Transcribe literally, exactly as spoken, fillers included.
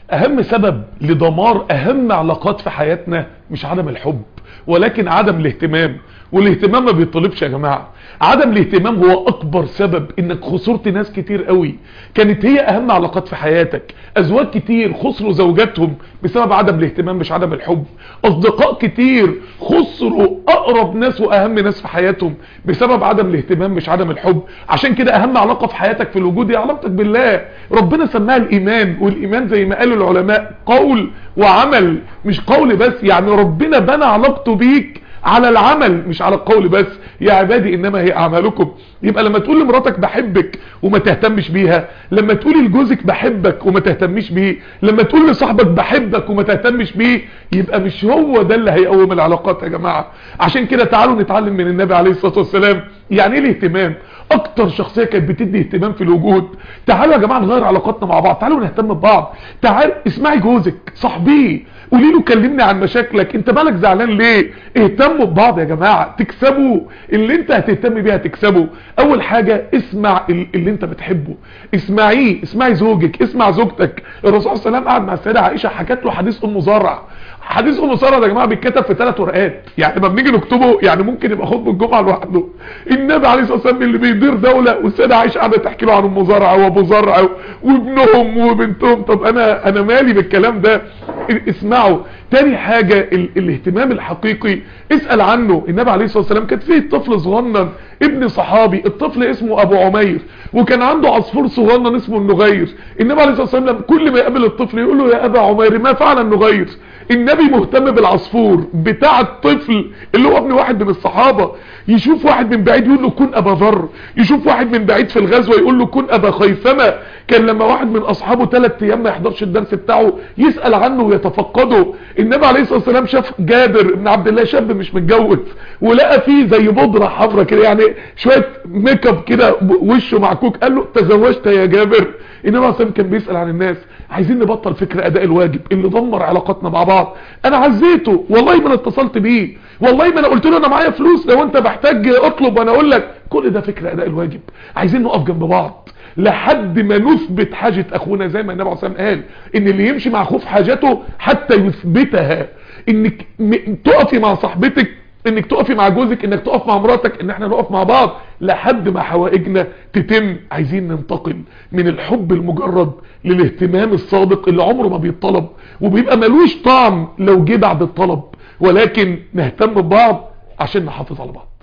اهم سبب لدمار اهم علاقات في حياتنا مش عدم الحب ولكن عدم الاهتمام. والاهتمام ما بيطلبش يا جماعة. عدم الاهتمام هو اكبر سبب انك خسرت ناس كتير قوي كانت هي اهم علاقات في حياتك. ازواج كتير خسروا زوجاتهم بسبب عدم الاهتمام مش عدم الحب. اصدقاء كتير خسروا اقرب ناس واهم ناس في حياتهم بسبب عدم الاهتمام مش عدم الحب. عشان كده اهم علاقة في حياتك في الوجود هي علاقتك بالله. ربنا سماها الايمان، والايمان زي ما قالوا العلماء قول وعمل، مش قول بس. يعني ربنا بنى علاقته بيك على العمل مش على القول بس. يا عبادي انما هي اعمالكم. يبقى لما تقول لمراتك بحبك وما تهتمش بيها، لما تقول لجوزك بحبك وما تهتمش بيه، لما تقول لصاحبك بحبك وما تهتمش بيه، يبقى مش هو ده اللي هيقوم العلاقات يا جماعة. عشان كده تعالوا نتعلم من النبي عليه الصلاة والسلام يعني ايه الاهتمام. اكتر شخصية كانت بتدي اهتمام في الوجود. تعالوا يا جماعة نغير علاقاتنا مع بعض، تعالوا نهتم ببعض. تعال اسمعي جوزك، صاحبيه، قولي له كلمني عن مشاكلك، انت مالك زعلان ليه. اهتموا ببعض يا جماعة تكسبوا. اللي انت هتهتم بيه هتكسبه. اول حاجة اسمع اللي انت بتحبه، اسمعيه، اسمعي زوجك، اسمع زوجتك. الرسول صلى الله عليه وسلم قعد مع السيدة عائشة حكت له حديث ام زرع. حديث ام زرع ده يا جماعة بيتكتب في ثلاث ورقات، يعني لما بنيجي نكتبه يعني ممكن يبقى خطبة الجمعة لوحده. النبي عليه الصلاة والسلام اللي بيدير دولة والسيدة عائشة قاعدة تحكي له عن ام زرع وابو زرع وابنهم وبنتهم. طب انا انا مالي بالكلام ده. اسمعوا. تاني حاجة ال الاهتمام الحقيقي اسأل عنه. النبي عليه الصلاة والسلام كان فيه طفل صغنن ابن صحابي، الطفل اسمه ابو عمير، وكان عنده عصفور صغنن اسمه النغير. النبي عليه الصلاة والسلام كل ما يقابل الطفل يقول له يا ابا عمير ما فعل النغير. النبي مهتم بالعصفور بتاع الطفل اللي هو ابن واحد من الصحابة. يشوف واحد من بعيد يقول له كن ابا ذر، يشوف واحد من بعيد في الغزوة يقول له كن ابا خيثمة. كان لما واحد من اصحابه ثلاث ايام ما يحضرش الدرس بتاعه يسأل عنه ويتفقده. النبي عليه الصلاة والسلام شاف جابر بن عبد الله شاب مش متجوز ولقى فيه زي بودرة حمراء كده، يعني شوية ميك اب كده، وشه معكوك، قال له تزوجت يا جابر. النبي عليه الصلاة والسلام كان بيسأل عن الناس. عايزين نبطل فكر اداء الواجب اللي دمر علاقاتنا مع بعض. انا عزيته والله ما انا اتصلت بيه، والله ما انا قلت له انا معايا فلوس لو انت محتاج اطلب وانا اقول لك. كل ده فكر اداء الواجب. عايزين نقف جنب بعض لحد ما نثبت حاجة اخونا، زي ما النبي عليه الصلاة والسلام قال ان اللي يمشي مع اخوه في حاجته حتى يثبتها. انك تقفي مع صاحبتك، انك تقفي مع جوزك، انك تقف مع مراتك، ان احنا نقف مع بعض لحد ما حوائجنا تتم. عايزين ننتقل من الحب المجرد للاهتمام الصادق اللي عمره ما بيطلب وبيبقى ملوش طعم لو جه بعد الطلب، ولكن نهتم ببعض عشان نحافظ على بعض.